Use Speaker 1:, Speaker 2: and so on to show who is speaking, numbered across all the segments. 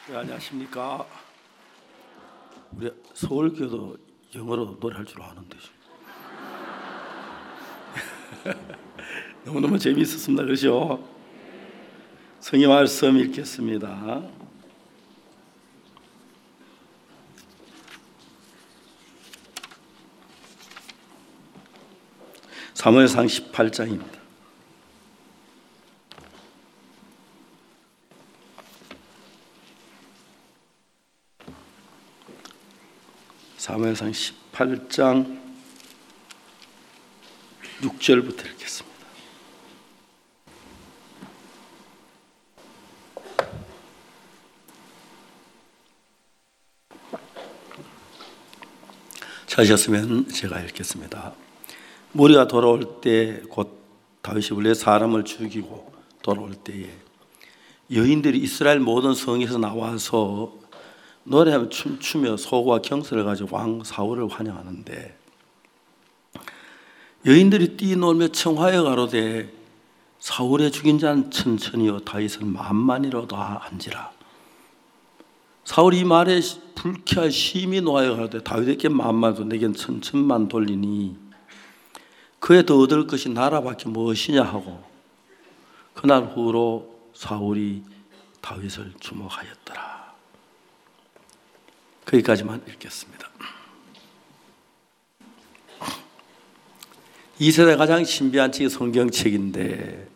Speaker 1: 네, 안녕하십니까. 우리 서울교도 영어로 노래할 줄 아는데 너무너무 재미있었습니다. 그렇죠? 성경 말씀 읽겠습니다. 사무엘상 18장입니다. 사무엘상 18장 6절부터 읽겠습니다. 찾으셨으면 제가 읽겠습니다. 무리가 돌아올 때 곧 다윗이 원래 사람을 죽이고 돌아올 때에 여인들이 이스라엘 모든 성에서 나와서 노래하며 춤추며 소고와 경수를 가지고 왕 사울을 환영하는데 여인들이 뛰놀며 청하여 가로되 사울의 죽인 자는 천천히요 다윗은 만만이라도 한지라. 사울이 이 말에 불쾌하여 심히 노하여 가로되 다윗에게 만만도 내겐 천천만 돌리니 그에 더 얻을 것이 나라밖에 무엇이냐 하고 그날 후로 사울이 다윗을 주목하였더라. 거기까지만 읽겠습니다. 이 세대 가장 신비한 책이 성경책인데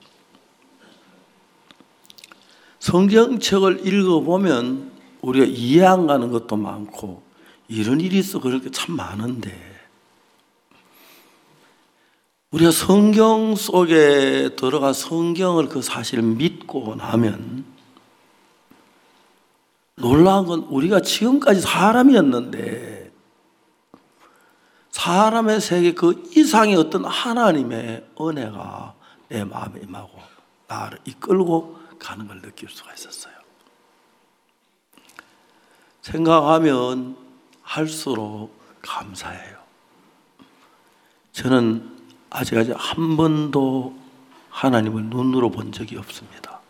Speaker 1: 성경책을 읽어보면 우리가 이해 안 가는 것도 많고 이런 일이 있어 그럴 게 참 많은데 우리가 성경 속에 들어가 성경을 그 사실을 믿고 나면 놀라운 건 우리가 지금까지 사람이었는데 사람의 세계 그 이상의 어떤 하나님의 은혜가 내 마음에 임하고 나를 이끌고 가는 걸 느낄 수가 있었어요. 생각하면 할수록 감사해요. 저는 아직까지 한 번도 하나님을 눈으로 본 적이 없습니다.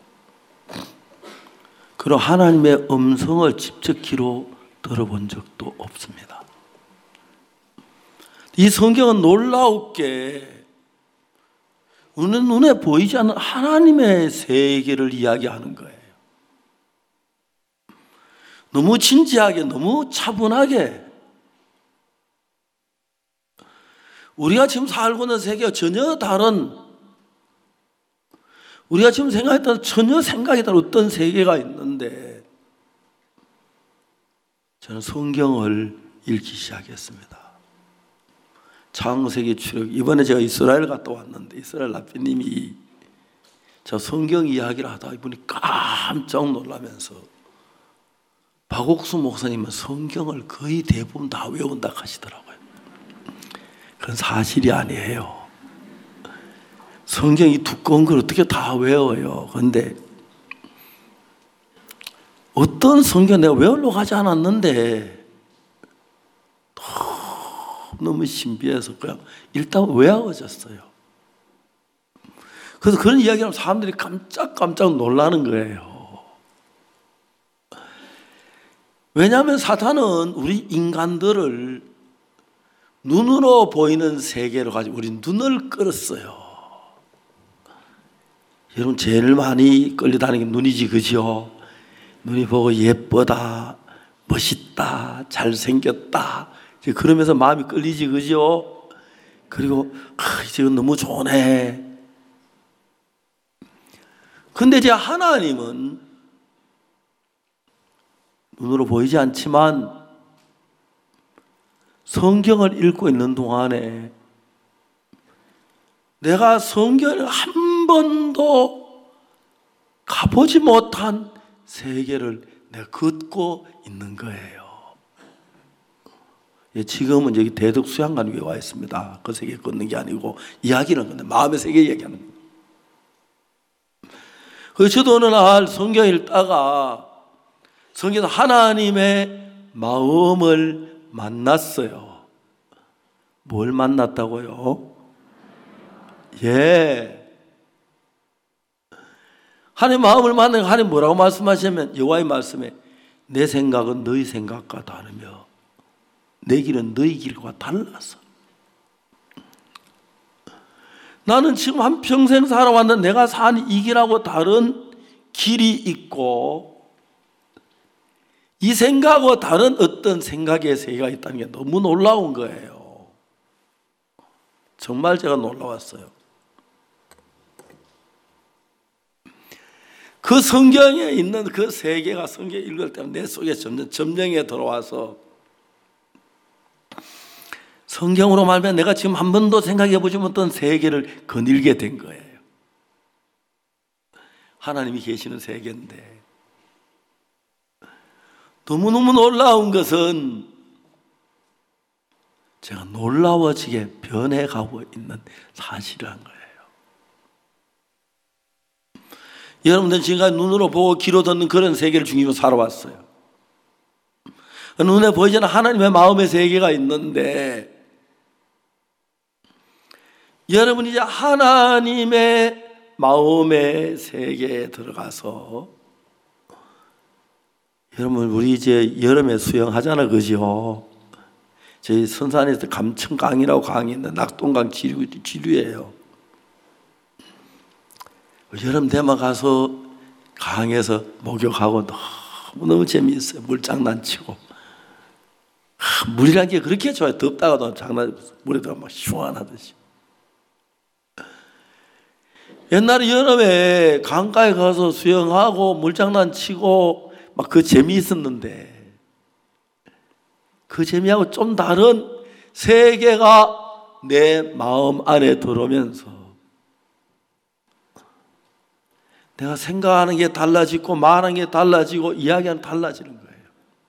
Speaker 1: 그리고 하나님의 음성을 직접 귀로 들어본 적도 없습니다. 이 성경은 놀라웠게 우리는 눈에 보이지 않는 하나님의 세계를 이야기하는 거예요. 너무 진지하게, 너무 차분하게 우리가 지금 살고 있는 세계와 전혀 다른 우리가 지금 생각했던 전혀 생각이 다른 어떤 세계가 있는데 저는 성경을 읽기 시작했습니다. 창세기 출애굽 이번에 제가 이스라엘 갔다 왔는데 이스라엘 라피님이 저 성경 이야기를 하다 이분이 깜짝 놀라면서 박옥수 목사님은 성경을 거의 대부분 다 외운다 하시더라고요. 그건 사실이 아니에요. 성경이 두꺼운 걸 어떻게 다 외워요. 그런데 어떤 성경 내가 외우려고 하지 않았는데 너무 신비해서 그냥 일단 외워졌어요. 그래서 그런 이야기하면 사람들이 깜짝 놀라는 거예요. 왜냐하면 사탄은 우리 인간들을 눈으로 보이는 세계로 가지고 우리 눈을 끌었어요. 여러분 제일 많이 끌려다니는 게 눈이지 그죠? 눈이 보고 예쁘다, 멋있다, 잘생겼다 그러면서 마음이 끌리지 그죠? 그리고 지금 너무 좋네. 근데 이제 하나님은 눈으로 보이지 않지만 성경을 읽고 있는 동안에 내가 성경을 한 번도 가보지 못한 세계를 내가 걷고 있는 거예요. 지금은 여기 대덕수양관 위에 와 있습니다. 그 세계 걷는 게 아니고 이야기는 건데 마음의 세계 얘기하는 거예요. 그래서 저도 어느 날 성경 읽다가 성경에서 하나님의 마음을 만났어요. 뭘 만났다고요? 하나님 마음을 만나니까 하나님 뭐라고 말씀하시냐면 여호와의 말씀에 내 생각은 너희 생각과 다르며 내 길은 너희 길과 달라서. 나는 지금 한평생 살아왔는데 내가 산 이 길하고 다른 길이 있고 이 생각하고 다른 어떤 생각의 세계가 있다는 게 너무 놀라운 거예요. 정말 제가 놀라웠어요. 그 성경에 있는 그 세계가 성경 읽을 때마다 내 속에 점점 점령에 들어와서 성경으로 말하면 내가 지금 한 번도 생각해 보지 못한 세계를 거닐게 된 거예요. 하나님이 계시는 세계인데 너무너무 놀라운 것은 제가 놀라워지게 변해가고 있는 사실이란 거예요. 여러분들 지금까지 눈으로 보고 귀로 듣는 그런 세계를 중심으로 살아왔어요. 눈에 보이지 않는 하나님의 마음의 세계가 있는데 여러분이 이제 하나님의 마음의 세계에 들어가서 여러분 우리 이제 여름에 수영하잖아, 그죠? 저희 선산에서 감천강이라고 강이 있는데 낙동강 지류예요. 여름 되면 가서 강에서 목욕하고 너무너무 재미있어요. 물장난치고 물이란 게 그렇게 좋아요. 덥다가도 물에 들어가면 막 시원하듯이. 옛날에 여름에 강가에 가서 수영하고 물장난치고 막 그 재미있었는데 그 재미하고 좀 다른 세계가 내 마음 안에 들어오면서 내가 생각하는 게 달라지고 말하는 게 달라지고 이야기하는 게 달라지는 거예요.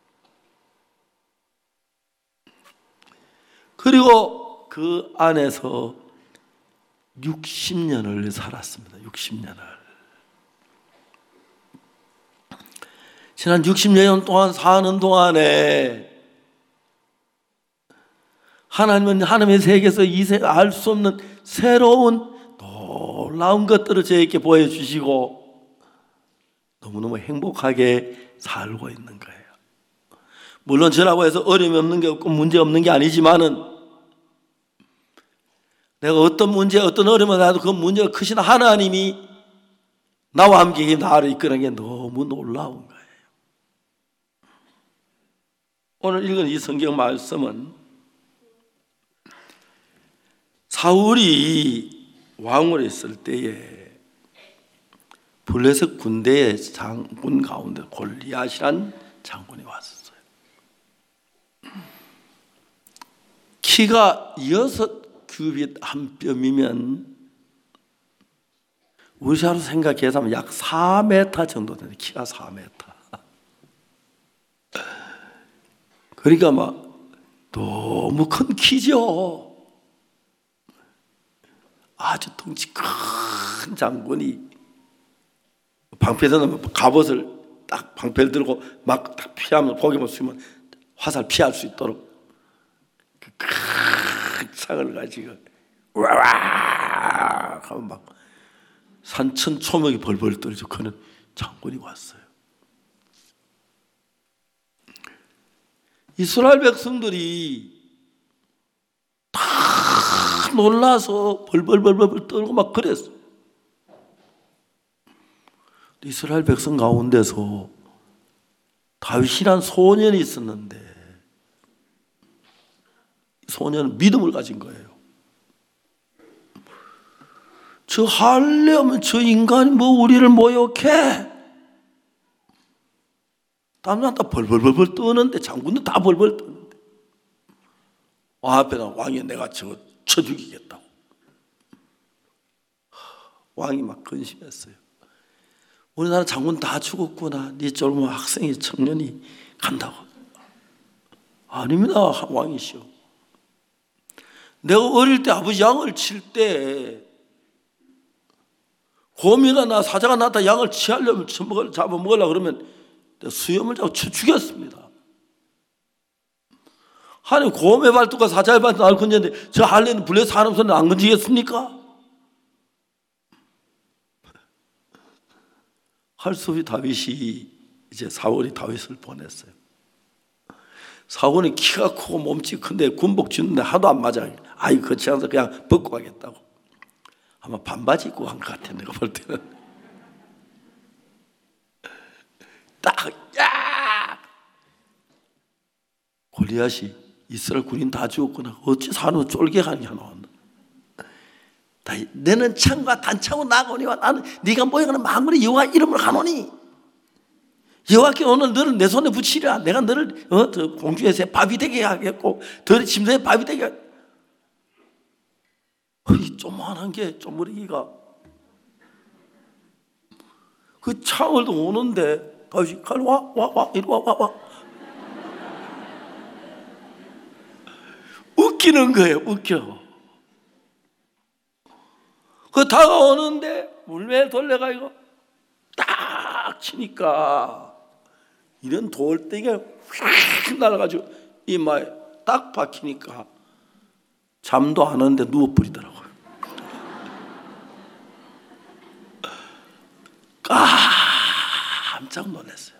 Speaker 1: 그리고 그 안에서 60년을 살았습니다. 60년을. 지난 60년 동안 사는 동안에 하나님은 하나님의 세계에서 알 수 없는 새로운 놀라운 것들을 저에게 보여주시고 너무너무 행복하게 살고 있는 거예요. 물론 저라고 해서 어려움이 없는 게 없고 문제 없는 게 아니지만은 내가 어떤 문제, 어떤 어려움을 나도 그 문제가 크신 하나님이 나와 함께 나를 이끄는 게 너무 놀라운 거예요. 오늘 읽은 이 성경 말씀은 사울이 왕으로 있을 때에 블레셋 군대의 장군 가운데 골리앗이란 장군이 왔었어요. 키가 6규빗 한 뼘이면 우리나라로 생각해서 약 4m 정도 되는 키가 4m. 그러니까 막 너무 큰 키죠. 아주 덩치 큰 장군이 방패에서 갑옷을 딱 방패를 들고 막 딱 피하면 고개만 숙이면 화살 피할 수 있도록 그 큰 창을 가지고 와와 하면 막 산천 초목이 벌벌 떨죠. 그는 장군이 왔어요. 이스라엘 백성들이 다 놀라서 벌벌 떨고 막 그랬어. 이스라엘 백성 가운데서 다윗이란 소년이 있었는데 소년은 믿음을 가진 거예요. 저 하려면 저 인간이 뭐 우리를 모욕해? 다음날 다 벌벌 떠는데 장군도 다 벌벌 떠는데 왕 앞에 나 왕이 내가 저거 쳐 죽이겠다고. 왕이 막 근심했어요. 우리나라 장군 다 죽었구나. 네 젊은 학생이 청년이 간다고. 아닙니다. 왕이시오. 내가 어릴 때 아버지 양을 칠 때 곰이나 나 사자가 나타 양을 치하려면 잡아먹으려고 그러면 수염을 잡고 쳐 죽였습니다. 하나님 곰의 발톱과 사자의 발톱 날 건졌는데 저 할례는 블레셋 사람 손에 안 건지겠습니까? 할 수 없이 다윗이 이제 사울이 다윗을 보냈어요. 사울은 키가 크고 몸집이 큰데 군복 주는데 하도 안 맞아. 아이 그렇지 않아서 그냥 벗고 가겠다고. 아마 반바지 입고 간 것 같아 내가 볼 때는. 딱 야! 골리앗이 이스라엘 군인 다 죽었구나. 어찌 산후 쫄개가냐 너. 너는 창과 단창으로 나가오니와 나는 네가 모여가는 만군의 여호와 이름으로 가노니 여호와께 오늘 너를 내 손에 붙이리라. 내가 너를 공중에서 밥이 되게 하겠고 들의 침대에 밥이 되게 하겠고. 이 조그만한 게 쪼무리기가 그 창을 오는데 다윗이 와 이리 와 웃기는 거예요. 웃겨. 그 다가오는데 물매 돌려가지고 딱 치니까 이런 돌덩이가 휙 날아가지고 이마에 딱 박히니까 잠도 안 오는데 누워버리더라고요. 깜짝 놀랐어요.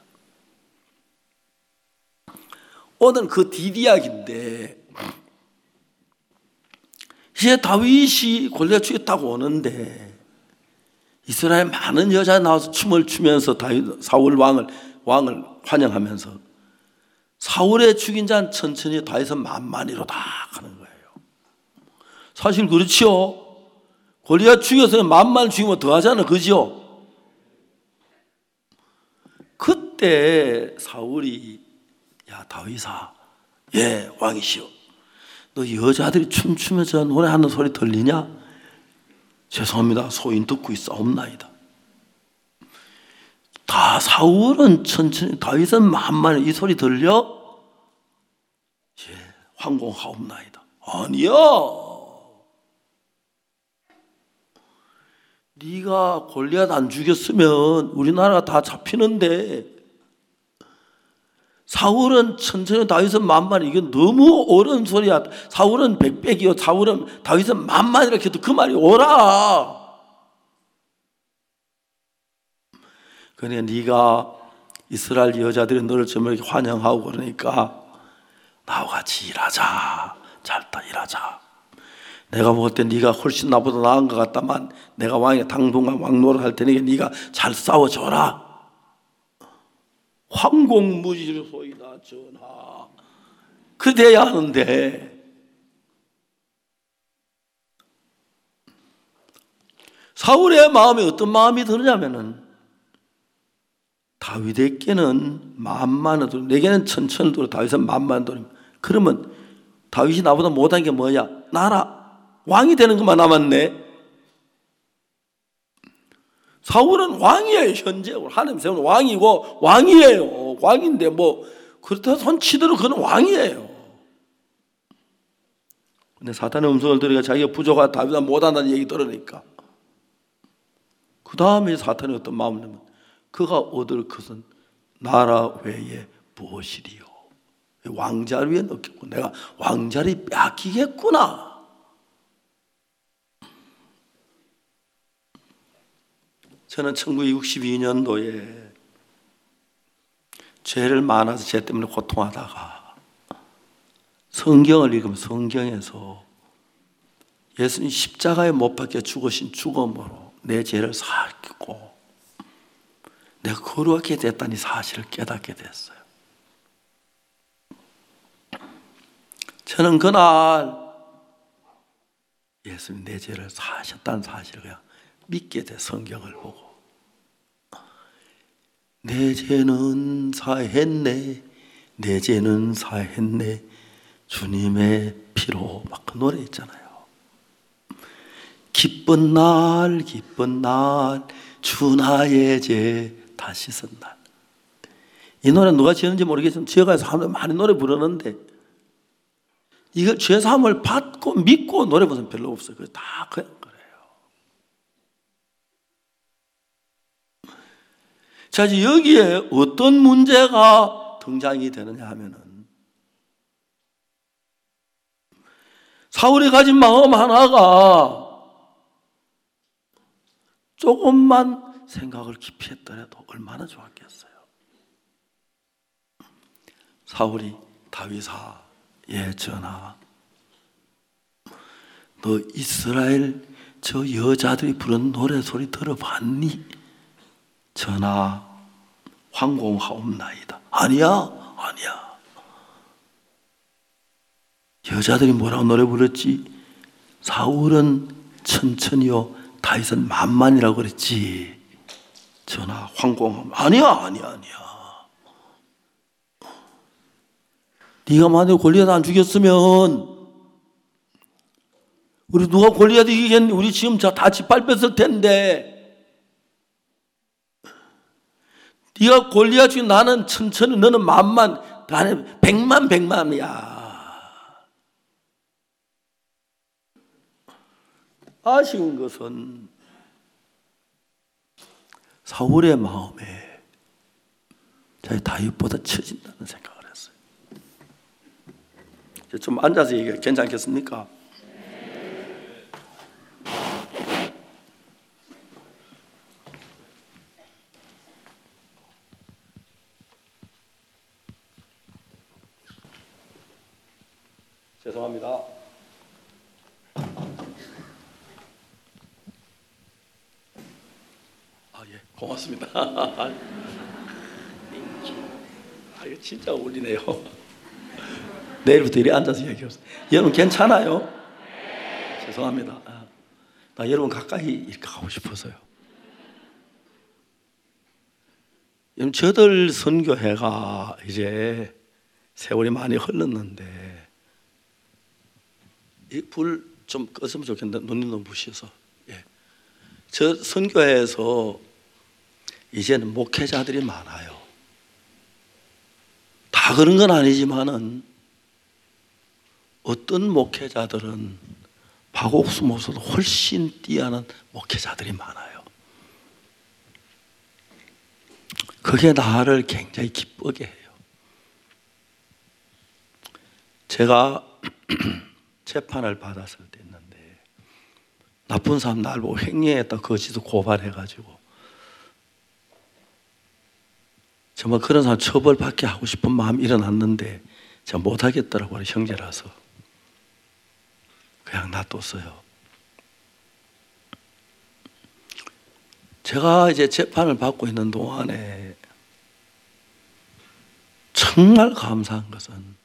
Speaker 1: 오늘 그 뒷이야기인데 이제 다윗이 골리앗 죽였다고 오는데 이스라엘 많은 여자 나와서 춤을 추면서 사울 왕을 환영하면서 사울의 죽인 자는 천천히 다윗은 만만히로다 하는 거예요. 사실 그렇지요. 골리앗 죽여서 만만 죽이면 더 하잖아. 그죠? 그때 사울이 야 다윗아 예 왕이시오. 너 여자들이 춤추면서 노래하는 소리 들리냐? 죄송합니다. 소인 듣고 있사옵나이다. 다 사울은 천천히 다윗은 만만히 이 소리 들려? 예, 황공하옵나이다. 아니야. 네가 골리앗 안 죽였으면 우리나라가 다 잡히는데 사울은 천천히 다윗은 만만히. 이게 너무 어려운 소리야. 사울은 백백이요 사울은 다윗은 만만히 이렇게 해도 그 말이 오라. 그러니까 네가 이스라엘 여자들이 너를 저렇게 환영하고 그러니까 나와 같이 일하자. 잘다 일하자. 내가 볼 때 네가 훨씬 나보다 나은 것 같다만 내가 왕의 당분간 왕노릇 할 테니까 네가 잘 싸워줘라. 황공무지소이다 전하. 그래야 하는데 사울의 마음에 어떤 마음이 드느냐면은 다윗에게는 만만한 돈, 내게는 천천한 돈, 다윗은 만만한 돈. 그러면 다윗이 나보다 못한 게 뭐야? 나라 왕이 되는 것만 남았네. 사울은 왕이에요. 현재 하나님 세운 왕이고 왕이에요. 왕인데 뭐 그렇다 손치더라도 그는 왕이에요. 근데 사탄의 음성을 들으니까 자기가 부족하다 다윗은 못한다는 얘기 들으니까 그 다음에 사탄이 어떤 마음을 내면 그가 얻을 것은 나라 외에 무엇이리요. 왕자를 위해 넣겠고 내가 왕자를 뺏기겠구나. 저는 1962년도에 죄를 많아서 죄 때문에 고통하다가 성경을 읽으면 성경에서 예수님 십자가에 못 박혀 죽으신 죽음으로 내 죄를 사했고 내가 거룩하게 됐다는 사실을 깨닫게 됐어요. 저는 그날 예수님 내 죄를 사하셨다는 사실을 그냥 믿게 돼. 성경을 보고 내 죄는 사했네 내 죄는 사했네 주님의 피로 막 그 노래 있잖아요. 기쁜 날 주 나의 죄 다 씻은 날. 이 노래 누가 지었는지 모르겠지만 지어가서 사람들 많이 노래 부르는데 이거 죄사함을 받고 믿고 노래 부르는 별로 없어요. 그게 다 그냥 자, 이제 여기에 어떤 문제가 등장이 되느냐 하면은 사울이 가진 마음 하나가 조금만 생각을 깊이 했더라도 얼마나 좋았겠어요. 사울이 다윗아, 예 전하, 너 이스라엘 저 여자들이 부른 노래소리 들어봤니? 전하, 황공하옵나이다. 아니야, 아니야. 여자들이 뭐라고 노래 불렀지? 사울은 천천히요, 다윗은 만만이라고 그랬지. 전하, 황공하옵. 아니야, 아니야, 아니야. 네가 만약에 골리앗 안 죽였으면 우리 누가 골리앗 이기겠니? 우리 지금 다 짓밟혔을 텐데. 네가 골리앗 죽인 나는 천천히, 너는 만만, 나는 백만이야. 아쉬운 것은 사울의 마음에 자기 다윗보다 처진다는 생각을 했어요. 좀 앉아서 얘기해 괜찮겠습니까? 죄송합니다. 예, 고맙습니다. 이거 진짜 어울리네요. 내일부터 이리 앉아서 얘기해보세요. 여러분 괜찮아요? 죄송합니다. 나 여러분 가까이 이렇게 가고 싶어서요. 여러분 저들 선교회가 이제 세월이 많이 흘렀는데 이 불 좀 껐으면 좋겠는데 눈이 너무 부셔서. 예. 저 선교회에서 이제는 목회자들이 많아요. 다 그런 건 아니지만은 어떤 목회자들은 박옥수 목사도 훨씬 뛰어난 목회자들이 많아요. 그게 나를 굉장히 기쁘게 해요. 제가 재판을 받았을 때 있는데 나쁜 사람 날 보고 횡령했다 거짓으로 고발해가지고 정말 그런 사람 처벌받게 하고 싶은 마음이 일어났는데 제가 못하겠더라고요. 형제라서 그냥 놔뒀어요. 제가 이제 재판을 받고 있는 동안에 정말 감사한 것은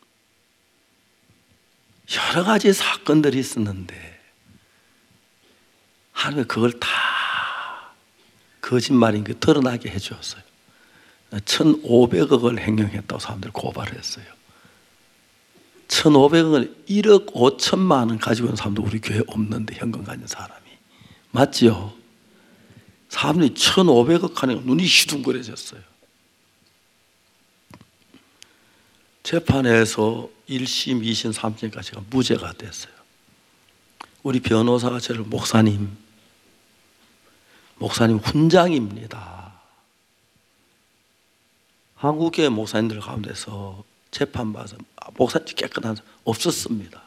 Speaker 1: 여러 가지 사건들이 있었는데 하나님이 그걸 다 거짓말인 게 드러나게 해주었어요. 1,500억을 횡령했다고 사람들이 고발을 했어요. 1,500억을 1억 5천만 원 가지고 있는 사람도 우리 교회에 없는데, 현금 가진 사람이. 맞지요? 사람들이 1,500억 하니까 눈이 휘둥그레졌어요. 재판에서 1심, 2심, 3심까지 제가 무죄가 됐어요. 우리 변호사가 저를 목사님 훈장입니다. 한국교회 목사님들 가운데서 재판받아서 목사님 깨끗한 사람 없었습니다.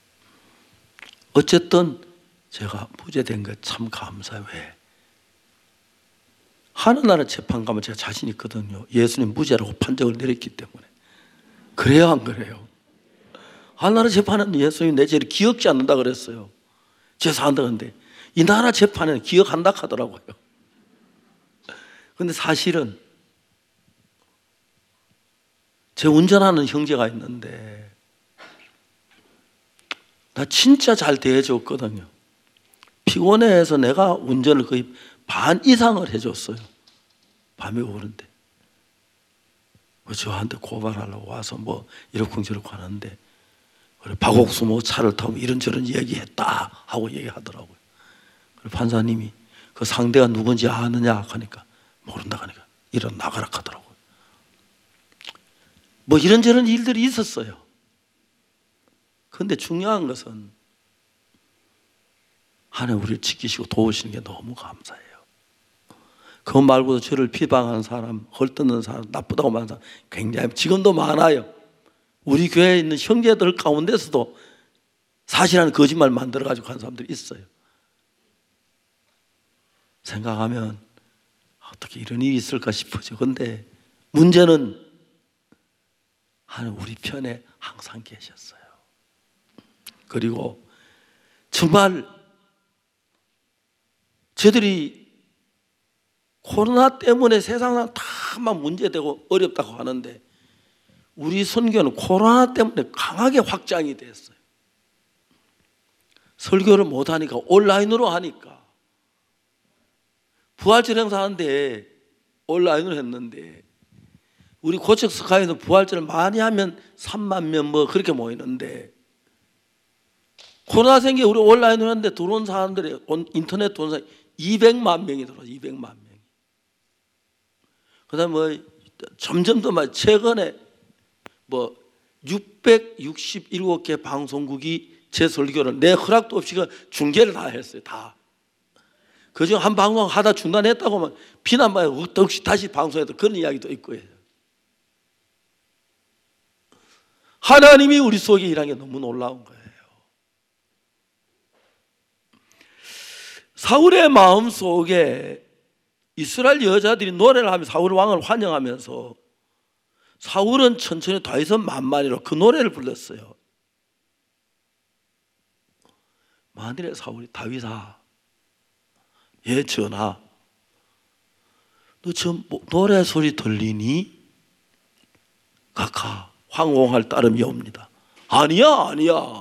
Speaker 1: 어쨌든 제가 무죄된 거 참 감사해요. 왜? 하늘나라 재판 가면 제가 자신 있거든요. 예수님 무죄라고 판정을 내렸기 때문에. 그래요, 안 그래요? 하늘나라 재판은 예수님이 내 죄를 기억지 않는다 그랬어요. 죄사한다 그런데 이 나라 재판은 기억한다 하더라고요. 그런데 사실은 제 운전하는 형제가 있는데 나 진짜 잘 대해줬거든요. 피곤해서 내가 운전을 거의 반 이상을 해줬어요. 밤에 오는데 저한테 고발하려고 와서 뭐 이러쿵저러쿵 하는데 박옥수 뭐 차를 타고 이런저런 얘기했다 하고 얘기하더라고요. 판사님이 그 상대가 누군지 아느냐 하니까 모른다 하니까 일어나가라 하더라고요. 뭐 이런저런 일들이 있었어요. 그런데 중요한 것은 하나님 우리를 지키시고 도우시는 게 너무 감사해요. 그것 말고도 저를 비방하는 사람, 헐뜯는 사람, 나쁘다고 말하는 사람 굉장히 지금도 많아요. 우리 교회에 있는 형제들 가운데서도 사실은 거짓말 만들어가지고 하는 사람들이 있어요. 생각하면 어떻게 이런 일이 있을까 싶어져. 그런데 문제는 하나님 우리 편에 항상 계셨어요. 그리고 정말 저들이 코로나 때문에 세상은 다만 문제되고 어렵다고 하는데 우리 선교는 코로나 때문에 강하게 확장이 됐어요. 설교를 못하니까 온라인으로 하니까 부활절 행사하는데 온라인으로 했는데 우리 고척 스카이는 부활절을 많이 하면 3만 명 뭐 그렇게 모이는데 코로나 생겨 우리 온라인으로 했는데 들어온 사람들이 인터넷 들어온 사람이 200만 명이 들어와요. 200만 명이. 그다음에 뭐 점점 더 많이 최근에 뭐 667개 방송국이 제 설교를 내 허락도 없이 중계를 다 했어요. 다. 그중 한 방송 하다 중단했다고 하면 비난받아요. 혹시 다시 방송해도 그런 이야기도 있고 해요. 하나님이 우리 속에 일하는 게 너무 놀라운 거예요. 사울의 마음 속에 이스라엘 여자들이 노래를 하면서 사울 왕을 환영하면서 사울은 천천히 다윗은 만만히로 그 노래를 불렀어요. 만일에 사울이 다윗아, 예 전하, 너 저 노래 소리 들리니? 각하 황홍할 따름이 옵니다. 아니야.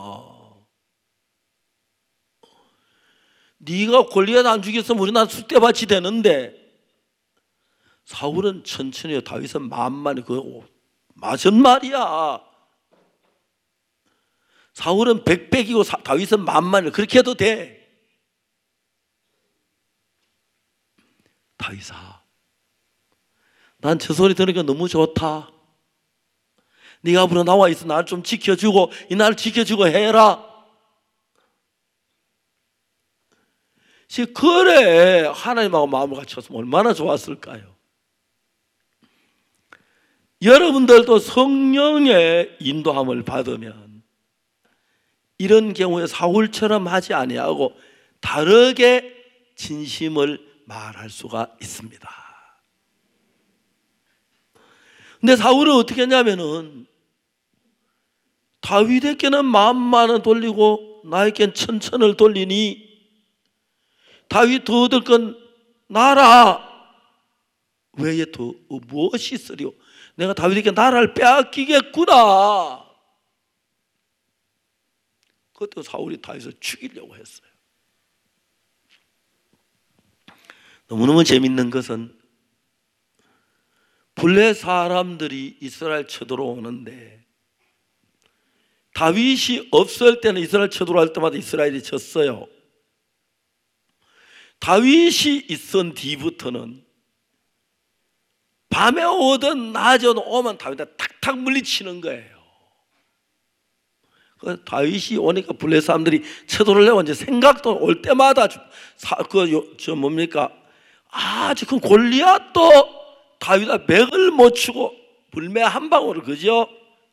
Speaker 1: 네가 골리앗 안 죽였으면 우리 나라 숫대밭이 되는데 사울은 천천히 다윗은 만만히 그거 맞은 말이야. 사울은 백백이고 다윗은 만만히 그렇게 해도 돼. 다윗아, 난 저 소리 들으니까 너무 좋다. 네가 앞으로 나와 있어 나를 좀 지켜주고 이 나를 지켜주고 해라. 그래 하나님하고 마음을 같이었으면 얼마나 좋았을까요? 여러분들도 성령의 인도함을 받으면 이런 경우에 사울처럼 하지 아니하고 다르게 진심을 말할 수가 있습니다. 근데 사울은 어떻게 했냐면은 다윗에게는 만만을 돌리고 나에겐 천천을 돌리니 다윗 더 얻을 건 나라 외에 더 무엇이 있으리요? 내가 다윗에게 나라를 빼앗기겠구나. 그것도 사울이 다윗을 죽이려고 했어요. 너무너무 재밌는 것은 블레 사람들이 이스라엘 쳐들어오는데 다윗이 없을 때는 이스라엘 쳐들어올 때마다 이스라엘이 졌어요. 다윗이 있은 뒤부터는 밤에 오든 낮에 오면 다윗한테 탁탁 물리치는 거예요. 그 다윗이 오니까 블레 사람들이 쳐들어오려고 이제 생각도 올 때마다 아주 그 골리앗도 다윗아 맥을 못 추고 불매 한 방울을 그죠?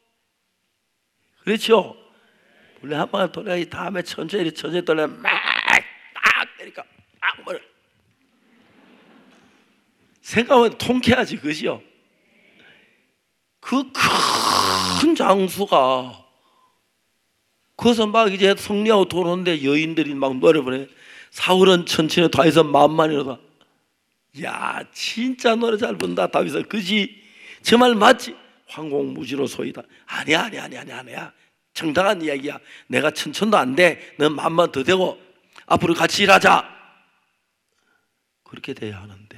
Speaker 1: 그렇죠? 불매 한 방울 돌려야지 다음에 천천히 돌려면 막 때리니까 막 뭘 생각하면 통쾌하지 그죠? 그 큰 장수가 거기서 막 이제 승리하고 돌아오는데 여인들이 막 노래 부르네. 사울은 천천히 다윗은 만만이로다. 야 진짜 노래 잘 부른다 다윗은 그지? 저 말 맞지? 황공무지로 소이다. 아니야 정당한 이야기야. 내가 천천도 안 돼. 넌 만만 더 되고 앞으로 같이 일하자. 그렇게 돼야 하는데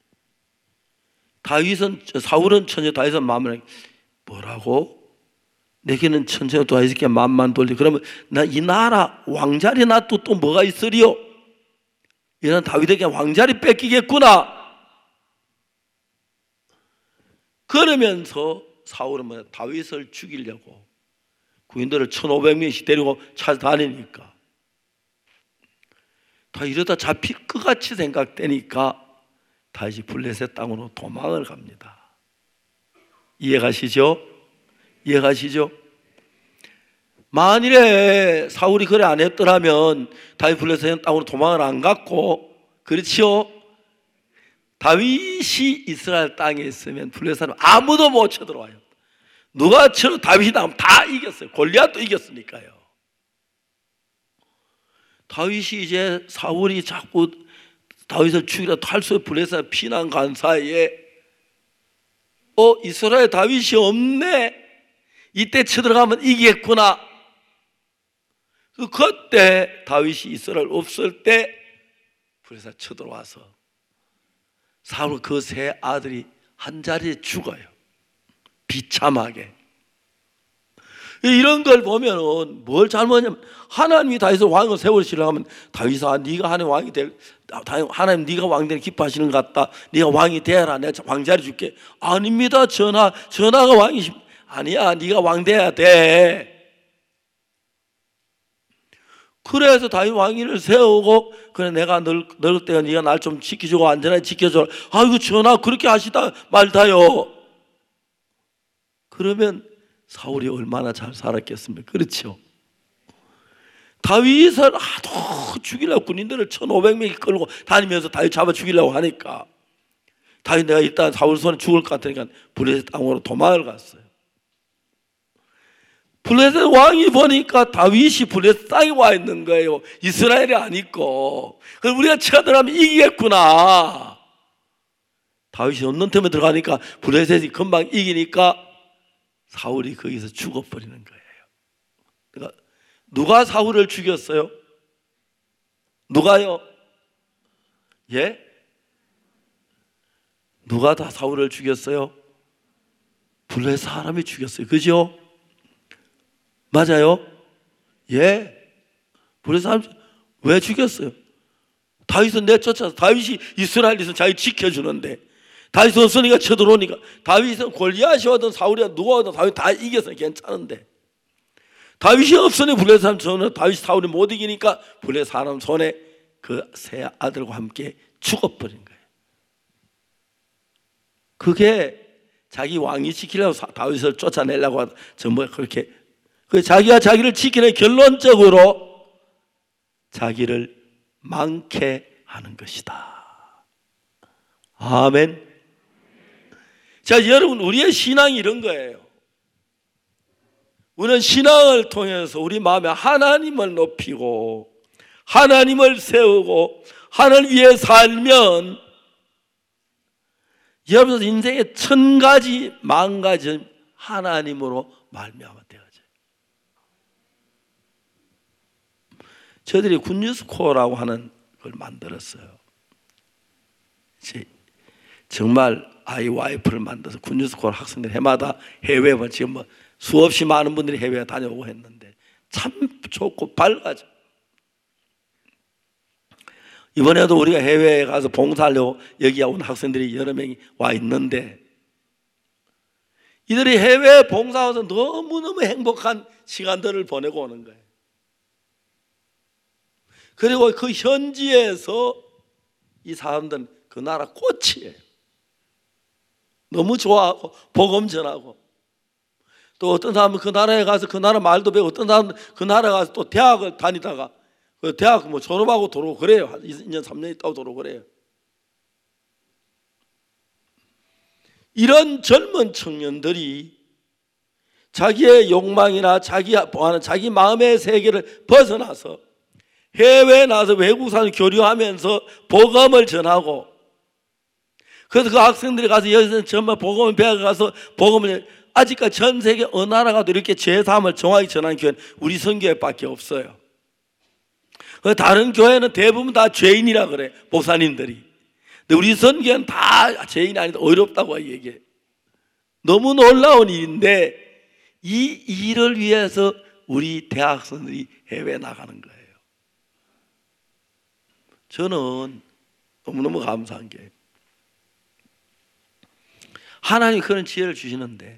Speaker 1: 사울은 천천히 다윗은 만만. 뭐라고? 내게는 천천히 다윗에게 만만 돌리. 그러면 나 이 나라 왕자리 놔도 또 뭐가 있으리요? 이런 다윗에게 왕자리 뺏기겠구나. 그러면서 사울은 다윗을 죽이려고 군인들을 1,500명씩 데리고 찾아다니니까 다 이러다 잡힐 것 같이 생각되니까 다시 블레셋 땅으로 도망을 갑니다. 이해가시죠? 만일에 사울이 그래 안 했더라면 다윗 블레셋 땅으로 도망을 안 갔고, 그렇지요? 다윗이 이스라엘 땅에 있으면 블레셋은 아무도 못 쳐들어와요. 누가 쳐도 다윗이 나오면 다 이겼어요. 골리앗도 이겼으니까요. 다윗이 이제 사울이 자꾸 다윗을 죽이려 탈수에 불에서 피난 간 사이에 이스라엘 다윗이 없네. 이때 쳐들어가면 이기겠구나. 그때 다윗이 이스라엘 없을 때 불에서 쳐들어와서 사울 그 세 아들이 한 자리에 죽어요. 비참하게. 이런 걸 보면은 뭘 잘못하냐면 하나님이 다윗을 왕으로 세우시려고 하면 다윗아 네가 하나님 왕이 될 하나님 네가 왕 되는 기뻐하시는 것 같다. 네가 왕이 되라. 내가 왕자리 줄게. 아닙니다. 전하가 왕이시 아니야. 네가 왕 돼야 돼. 그래서 다윗 왕위를 세우고 그래 내가 늙을 때가 네가 날 좀 지켜주고 안전하게 지켜줘라. 아이고 전하 그렇게 하시다 말다요. 그러면 사울이 얼마나 잘 살았겠습니까? 그렇죠. 다윗을 하도 죽이려고 군인들을 1,500명이 끌고 다니면서 다윗 잡아 죽이려고 하니까 다윗 내가 일단 사울 손에 죽을 것 같으니까 블레셋 땅으로 도망을 갔어요. 블레셋 왕이 보니까 다윗이 블레셋 땅에 와 있는 거예요. 이스라엘이 아니고. 그래서 우리가 쳐들어가면 이기겠구나. 다윗이 없는 틈에 들어가니까 블레셋이 금방 이기니까 사울이 거기서 죽어버리는 거예요. 그러니까 누가 사울을 죽였어요? 누가요? 예? 누가 다 사울을 죽였어요? 블레셋 사람이 죽였어요. 그죠? 맞아요? 예. 블레셋 사람 왜 죽였어요? 다윗은 내쫓아서 다윗이 이스라엘에서 자기 지켜주는데 다윗 없으니까 쳐들어오니까 다윗은 골리앗이 오든 사울이 누가 오든 다윗 다 이겨서 괜찮은데 다윗이 없으니 블레셋 사람 손에 다윗 사울이 못 이기니까 블레셋 사람 손에 그 세 아들과 함께 죽어버린 거예요. 그게 자기 왕위 지키려고 다윗을 쫓아내려고 전부 그렇게 자기가 자기를 지키는 결론적으로 자기를 망케 하는 것이다. 아멘. 자, 여러분 우리의 신앙이 이런 거예요. 우리는 신앙을 통해서 우리 마음에 하나님을 높이고 하나님을 세우고 하나님을 위해 살면 여러분 인생의 1,000가지 만가지 하나님으로 말미암아 되어져요. 저희들이 굿뉴스코어라고 하는 걸 만들었어요. 정말 아이 와이프를 만들어서 굿뉴스코어 학생들 해마다 해외에 지금 뭐 수없이 많은 분들이 해외에 다녀오고 했는데 참 좋고 밝아져. 이번에도 우리가 해외에 가서 봉사하려고 여기 온 학생들이 여러 명이 와 있는데 이들이 해외에 봉사와서 너무너무 행복한 시간들을 보내고 오는 거예요. 그리고 그 현지에서 이 사람들은 그 나라 꽃이에요. 너무 좋아하고 복음 전하고 또 어떤 사람은 그 나라에 가서 그 나라 말도 배우고 어떤 사람은 그 나라에 가서 또 대학을 다니다가 그 대학 뭐 졸업하고 들어오고 그래요. 한 2년 3년 있다고 들어오고 그래요. 이런 젊은 청년들이 자기의 욕망이나 자기 마음의 세계를 벗어나서 해외에 나가서 외국 사람 교류하면서 복음을 전하고 그래서 그 학생들이 가서 여기서 정말 복음을 배워가서 복음을 아직까지 전 세계 어느 나라 가도 이렇게 제3을 정확히 전하는 교회는 우리 선교회밖에 없어요. 다른 교회는 대부분 다 죄인이라 그래 목사님들이. 근데 우리 선교회는 다 죄인이 아니다 어렵다고 얘기해. 너무 놀라운 일인데 이 일을 위해서 우리 대학생들이 해외에 나가는 거예요. 저는 너무너무 감사한 게 하나님이 그런 지혜를 주시는데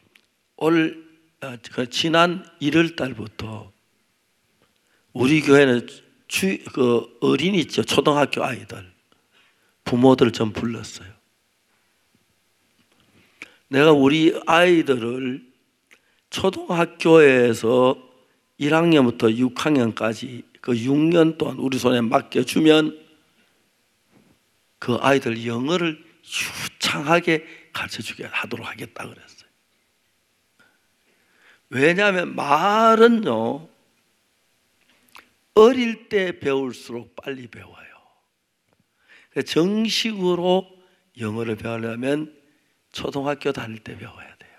Speaker 1: 지난 1월 달부터 우리 교회는 그 어린이 있죠. 초등학교 아이들 부모들 좀 불렀어요. 내가 우리 아이들을 초등학교에서 1학년부터 6학년까지 그 6년 동안 우리 손에 맡겨주면 그 아이들 영어를 유창하게 가르쳐주게 하도록 하겠다 그랬어요. 왜냐하면 말은요, 어릴 때 배울수록 빨리 배워요. 정식으로 영어를 배우려면 초등학교 다닐 때 배워야 돼요.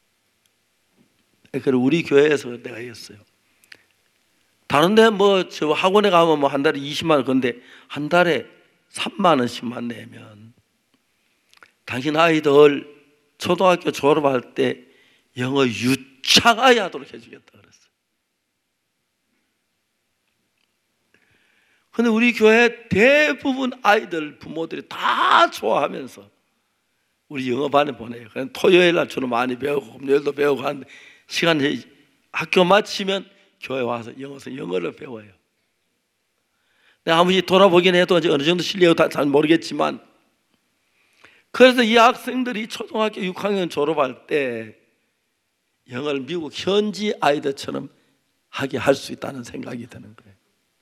Speaker 1: 그래서 우리 교회에서 내가 했어요. 다른데 저 학원에 가면 한 달에 20만 원, 근데 한 달에 3만 원씩만 내면 당신 아이들 초등학교 졸업할 때 영어 유창하게 하도록 해주겠다 그랬어요. 근데 우리 교회 대부분 아이들 부모들이 다 좋아하면서 우리 영어반에 보내요. 그냥 토요일 날 주로 많이 배우고 금요일도 배우고 하는데 시간이 학교 마치면 교회 와서 영어를 배워요. 내가 아무리 돌아보긴 해도 이제 어느 정도 실력이 잘 모르겠지만, 그래서 이 학생들이 초등학교 6학년 졸업할 때 영어를 미국 현지 아이들처럼 하게 할 수 있다는 생각이 드는 거예요.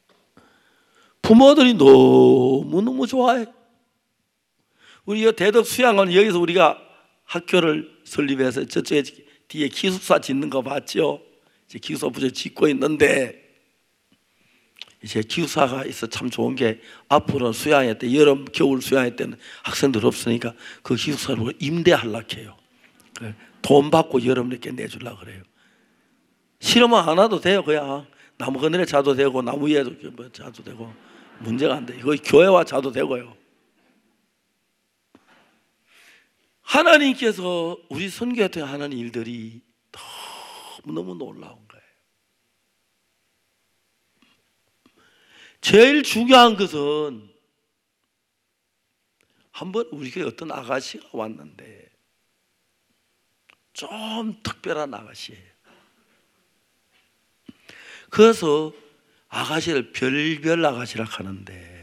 Speaker 1: 부모들이 너무너무 좋아해. 우리 대덕 수양원 여기서 우리가 학교를 설립해서 저쪽에 뒤에 기숙사 짓는 거 봤죠? 이제 기숙사 부재 짓고 있는데, 이제 기숙사가 있어 참 좋은 게 앞으로 수양회 때, 여름 겨울 수양회 때는 학생들 없으니까 그 기숙사를 임대하려고 해요. 돈 받고 여름 늦게 내주려고 그래요. 싫으면 안 와도 돼요. 그냥 나무 그늘에 자도 되고 나무 위에 자도 되고 문제가 안 돼요. 이거 교회와 자도 되고요. 하나님께서 우리 선교회 하는 일들이 너무너무 놀라운 거예요. 제일 중요한 것은, 한번 우리 교회 어떤 아가씨가 왔는데 좀 특별한 아가씨예요. 그래서 아가씨를 별별 아가씨라 하는데,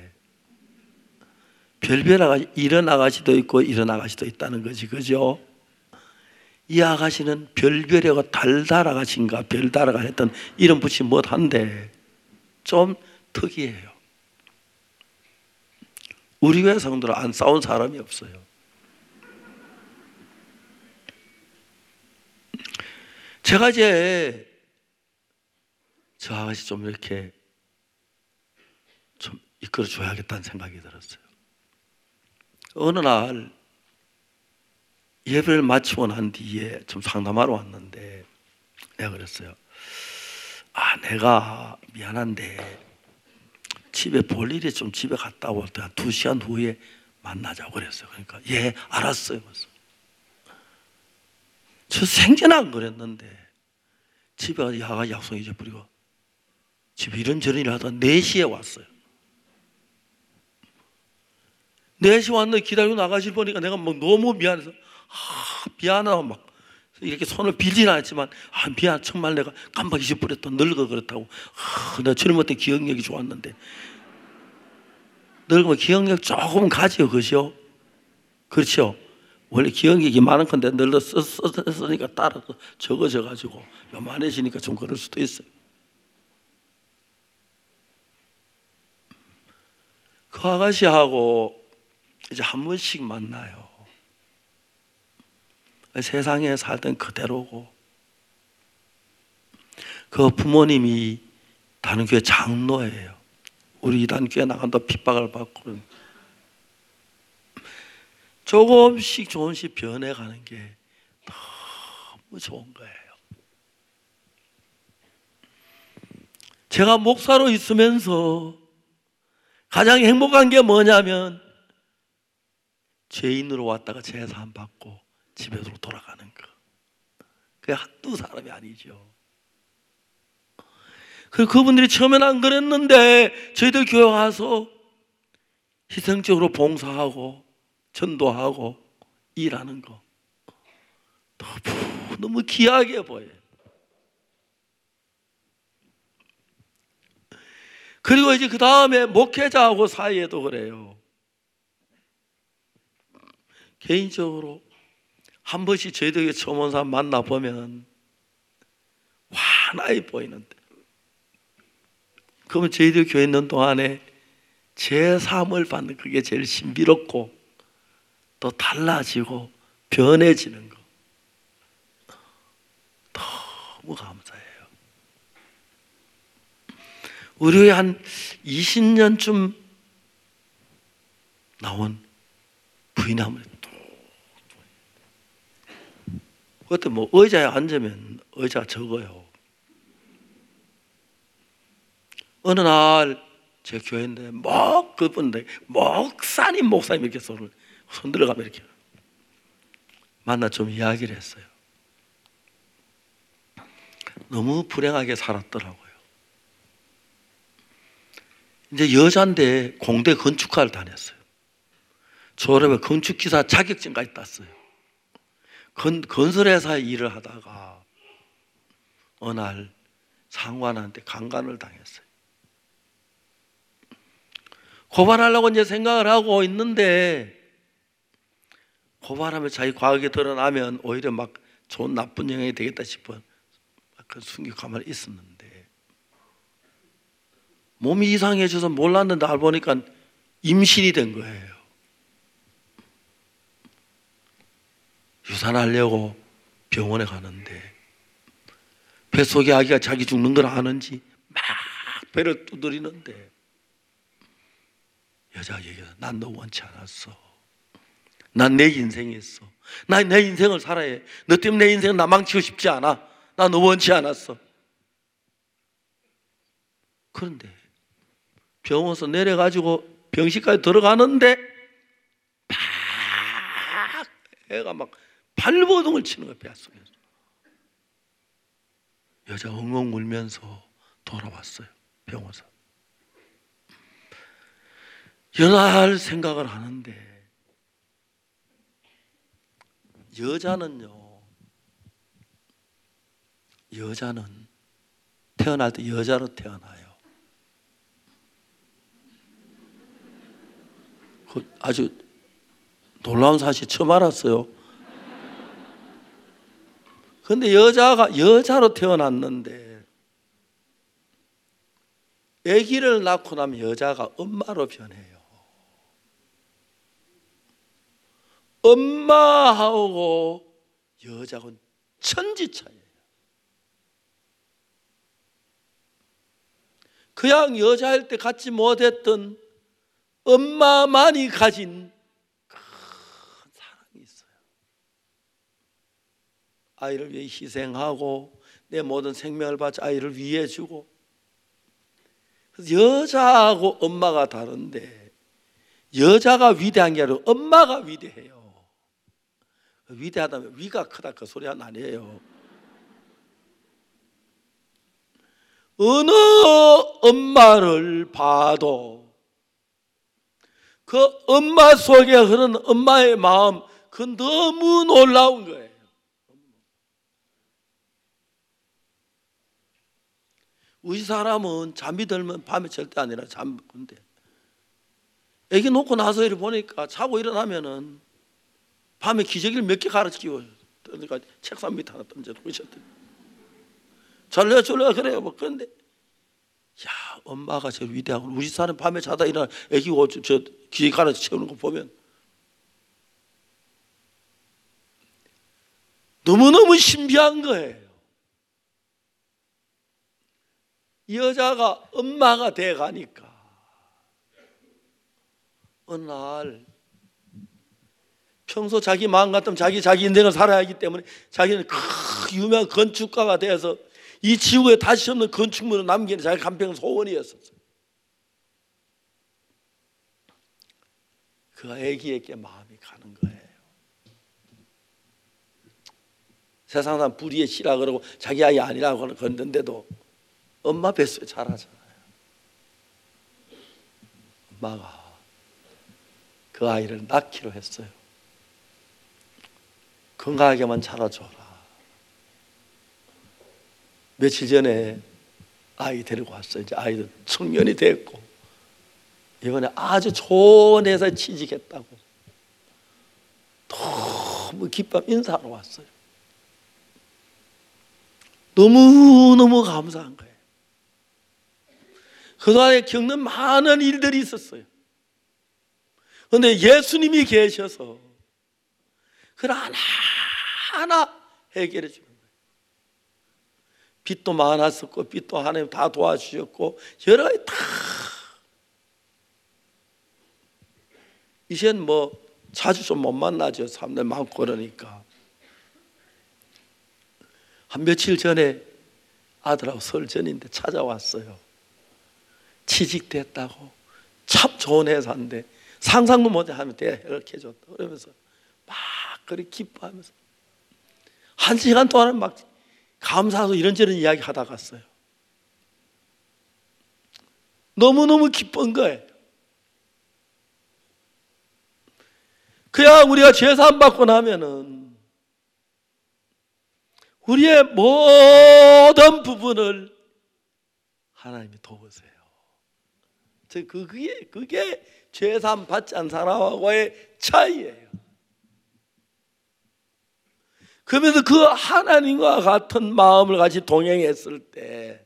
Speaker 1: 별별 아가씨, 이런 아가씨도 있고 이런 아가씨도 있다는 거지, 그죠? 이 아가씨는 별별하고 달달 아가씨인가 별달 아가씨 했던 이름 붙이 못한데 좀 특이해요. 우리 교회 성도를 안 싸운 사람이 없어요. 제가 이제 저 아가씨 좀 이렇게 좀 이끌어 줘야겠다는 생각이 들었어요. 어느 날 예배를 마치고 난 뒤에 좀 상담하러 왔는데, 내가 그랬어요. 내가 미안한데 집에 볼 일이 좀 집에 갔다 올 때 한 2시간 후에 만나자고 그랬어요. 그러니까 예, 알았어요. 저 생전 안 그랬는데 집에 가서 야가 약속 잊어버리고 집에 이런저런 일을 하다가 4시에 왔어요. 4시 왔는데 기다리고 나가실 보니까 내가 막 너무 미안해서 미안하고 막 이렇게 손을 빌진 않았지만 미안, 정말 내가 깜빡 잊어버렸다, 늙어 그렇다고. 내가 젊을 때 기억력이 좋았는데 늙으면 기억력 조금 가지요, 그죠? 그렇죠? 원래 기억력이 많은 건데 늙었으니까 따라서 적어져가지고 요만해지니까 좀 그럴 수도 있어요. 그 아가씨하고 이제 한 번씩 만나요. 세상에 살던 그대로고, 그 부모님이 다른 교회 장로예요. 우리 이단 교회 나간다 핍박을 받고, 조금씩 변해가는 게 너무 좋은 거예요. 제가 목사로 있으면서 가장 행복한 게 뭐냐면 죄인으로 왔다가 제사함 받고 집으로 돌아가는 거. 그게 한두 사람이 아니죠. 그분들이 처음에는 안 그랬는데 저희들 교회 와서 희생적으로 봉사하고 전도하고 일하는 거 너무 귀하게 보여요. 그리고 이제 그 다음에 목회자하고 사이에도 그래요. 개인적으로 한 번씩 저희들 처음 온 사람 만나보면 환하게 보이는데, 그러면 저희들 교회 있는 동안에 제 삶을 받는 그게 제일 신비롭고 또 달라지고 변해지는 거 너무 감사해요. 우리 한 20년쯤 나온 부인이 한번 또 그때 뭐 의자에 앉으면 의자가 적어요. 어느 날 제 교회인데 그분데 목사님 이렇게 손을 손들어가면 이렇게 만나 좀 이야기를 했어요. 너무 불행하게 살았더라고요. 이제 여자인데 공대 건축과를 다녔어요. 졸업에 건축기사 자격증까지 땄어요. 건설회사에 일을 하다가 어느 날 상관한테 강간을 당했어요. 고발하려고 이제 생각을 하고 있는데, 고발하면 자기 과거에 드러나면 오히려 막 좋은 나쁜 영향이 되겠다 싶어 그 숨기고 가만히 있었는데, 몸이 이상해져서 몰랐는데 알고 보니까 임신이 된 거예요. 유산하려고 병원에 가는데 뱃속에 아기가 자기 죽는 걸 아는지 막 배를 두드리는데 여자가 얘기해서 난 너 원치 않았어. 난 내 인생이 있어. 난 내 인생을 살아야 해. 너 때문에 내 인생은 나 망치고 싶지 않아. 난 너 원치 않았어. 그런데 병원에서 내려가지고 병실까지 들어가는데 막 애가 막 발버둥을 치는 거야, 뱃속에서. 여자가 엉엉 울면서 돌아왔어요, 병원에서. 여러 날 생각을 하는데 여자는 태어날 때 여자로 태어나요. 그 아주 놀라운 사실 처음 알았어요. 근데 여자가 여자로 태어났는데 아기를 낳고 나면 여자가 엄마로 변해요. 엄마하고 여자하고는 천지 차이예요. 그냥 여자일 때 갖지 못했던 엄마만이 가진 큰 사랑이 있어요. 아이를 위해 희생하고 내 모든 생명을 바쳐 아이를 위해 주고. 그래서 여자하고 엄마가 다른데 여자가 위대한 게 아니라 엄마가 위대해요. 위대하다면 위가 크다 그 소리 아니에요. 어느 엄마를 봐도 그 엄마 속에 흐르는 엄마의 마음, 그 너무 놀라운 거예요. 우리 사람은 잠이 들면 밤에 절대 아니라 잠근데 애기 놓고 나서 이렇게 보니까 자고 일어나면은 밤에 기저귀를 몇 개 갈아 끼워요. 그러니까 책상 밑에 하나 던져놓고 있었더니 졸려 그래요. 뭐 그런데 야, 엄마가 제일 위대하고 우리 사람 밤에 자다 일어나 애기 옷 저 기저귀 갈아 채우는 거 보면 너무너무 신비한 거예요. 이 여자가 엄마가 돼 가니까 어느 날 평소 자기 마음 같으면 자기 인생을 살아야 하기 때문에 자기는 유명한 건축가가 되어서 이 지구에 다시 없는 건축물을 남기는 자기 간평 소원이었었어요. 그 아기에게 마음이 가는 거예요. 세상 사람 불의의 씨라 그러고 자기 아이 아니라고 그러는데도 엄마 뱃속에 자라잖아요. 엄마가 그 아이를 낳기로 했어요. 건강하게만 자라줘라. 며칠 전에 아이 데리고 왔어요. 이제 아이도 청년이 됐고 이번에 아주 좋은 회사에 취직했다고 너무 기뻐 인사하러 왔어요. 너무너무 감사한 거예요. 그동안에 겪는 많은 일들이 있었어요. 그런데 예수님이 계셔서 그걸 하나하나 해결해 주는 거예요. 빚도 많았었고 빚도 하나님 다 도와주셨고 여러 가지 다 이젠 뭐 자주 좀 못 만나죠. 사람들 많고 그러니까. 한 며칠 전에 아들하고 설 전인데 찾아왔어요. 취직됐다고 참 좋은 회사인데 상상도 못해 하면 돼 이렇게 해줬다 그러면서 막 그렇게 기뻐하면서 1시간 동안 막 감사하고 이런저런 이야기 하다 갔어요. 너무너무 기쁜 거예요. 그냥 우리가 죄사함 받고 나면은 우리의 모든 부분을 하나님이 도우세요. 그게 죄사함 받지 않은 사람하고의 차이예요. 그러면서 그 하나님과 같은 마음을 같이 동행했을 때